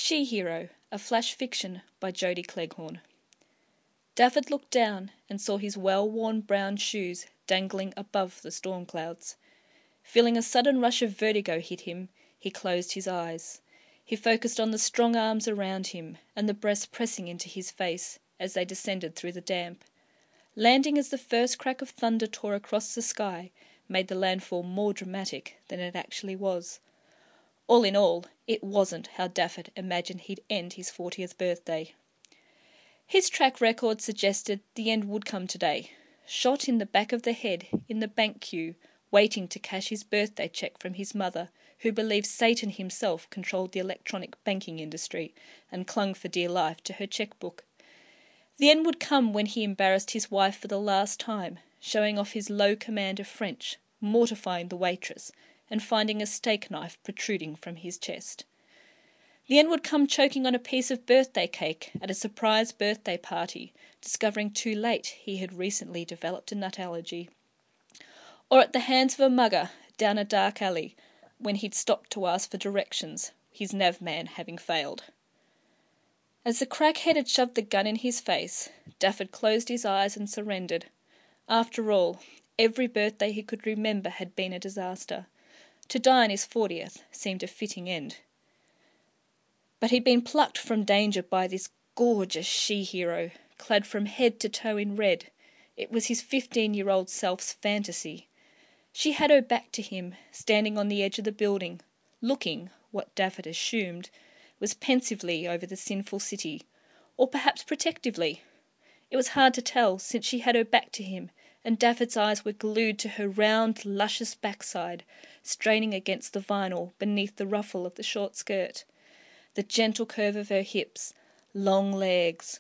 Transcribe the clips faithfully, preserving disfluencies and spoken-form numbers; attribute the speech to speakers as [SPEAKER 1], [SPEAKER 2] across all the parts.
[SPEAKER 1] She-Hero, a flash fiction by Jodie Cleghorn. Daffod looked down and saw his well-worn brown shoes dangling above the storm clouds. Feeling a sudden rush of vertigo hit him, he closed his eyes. He focused on the strong arms around him and the breasts pressing into his face as they descended through the damp. Landing as the first crack of thunder tore across the sky made the landfall more dramatic than it actually was. All in all, it wasn't how Daffod imagined he'd end his fortieth birthday. His track record suggested the end would come today. Shot in the back of the head in the bank queue, waiting to cash his birthday cheque from his mother, who believed Satan himself controlled the electronic banking industry and clung for dear life to her chequebook. The end would come when he embarrassed his wife for the last time, showing off his low command of French, mortifying the waitress, and finding a steak knife protruding from his chest. The end would come choking on a piece of birthday cake at a surprise birthday party, discovering too late he had recently developed a nut allergy. Or at the hands of a mugger down a dark alley when he'd stopped to ask for directions, his nav man having failed. As the crackhead had shoved the gun in his face, Daffod closed his eyes and surrendered. After all, every birthday he could remember had been a disaster. To die on his fortieth seemed a fitting end. But he'd been plucked from danger by this gorgeous she-hero, clad from head to toe in red. It was his fifteen-year-old self's fantasy. She had her back to him, standing on the edge of the building, looking, what Daffod assumed, was pensively over the sinful city, or perhaps protectively. It was hard to tell, since she had her back to him, and Daffod's eyes were glued to her round, luscious backside, straining against the vinyl beneath the ruffle of the short skirt. The gentle curve of her hips, long legs.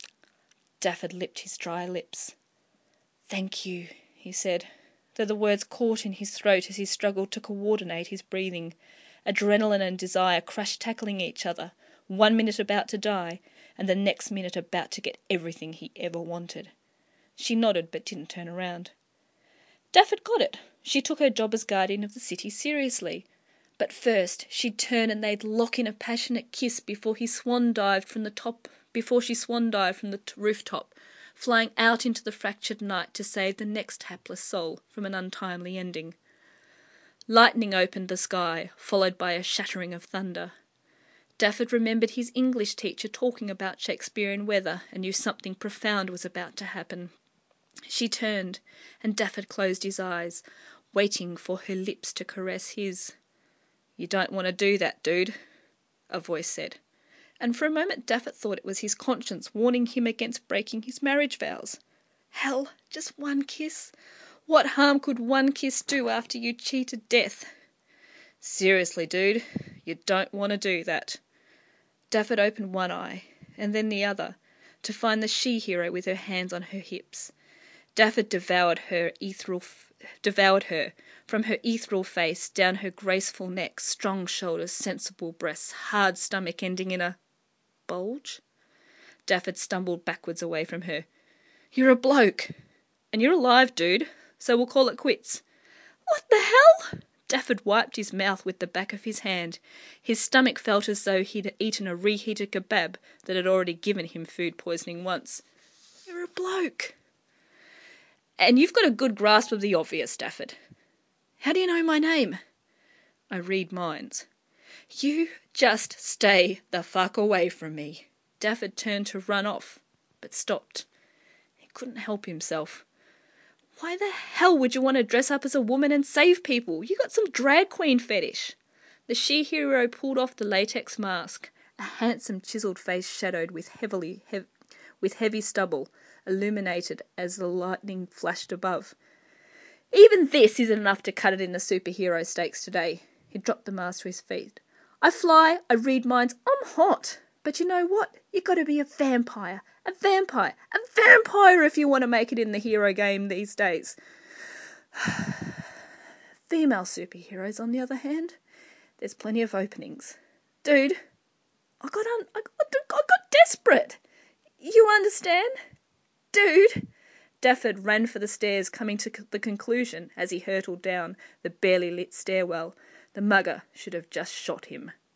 [SPEAKER 1] Daffod lipped his dry lips. "Thank you," he said, though the words caught in his throat as he struggled to coordinate his breathing. Adrenaline and desire crashed tackling each other, one minute about to die, and the next minute about to get everything he ever wanted. She nodded but didn't turn around. Daffod got it. She took her job as guardian of the city seriously. But first she'd turn and they'd lock in a passionate kiss before he swan dived from the top, before she swan dived from the t- rooftop, flying out into the fractured night to save the next hapless soul from an untimely ending. Lightning opened the sky, followed by a shattering of thunder. Daffod remembered his English teacher talking about Shakespearean weather and knew something profound was about to happen. She turned, and Daffod closed his eyes, waiting for her lips to caress his. "You don't want to do that, dude," a voice said. And for a moment Daffod thought it was his conscience warning him against breaking his marriage vows. Hell, just one kiss. What harm could one kiss do after you cheated death? "Seriously, dude, you don't want to do that." Daffod opened one eye, and then the other, to find the she-hero with her hands on her hips. Daffod devoured her ethereal, devoured her, from her ethereal face, down her graceful neck, strong shoulders, sensible breasts, hard stomach ending in a bulge. Daffod stumbled backwards away from her. "You're a bloke. And you're alive, dude, so we'll call it quits." "What the hell?" Daffod wiped his mouth with the back of his hand. His stomach felt as though he'd eaten a reheated kebab that had already given him food poisoning once. "You're a bloke." "And you've got a good grasp of the obvious, Daffod." "How do you know my name?" "I read minds." "You just stay the fuck away from me." Daffod turned to run off, but stopped. He couldn't help himself. "Why the hell would you want to dress up as a woman and save people? You got some drag queen fetish." The she-hero pulled off the latex mask, a handsome chiselled face shadowed with heavily hev- with heavy stubble, illuminated as the lightning flashed above. "Even this isn't enough to cut it in the superhero stakes today." He dropped the mask to his feet. "I fly, I read minds, I'm hot. But you know what? You got to be a vampire. A vampire. A vampire if you want to make it in the hero game these days." Female superheroes, on the other hand, there's plenty of openings. "Dude, I got un- I got, I got desperate. You understand? Dude." Daffod ran for the stairs, coming to the conclusion, as he hurtled down the barely lit stairwell, the mugger should have just shot him.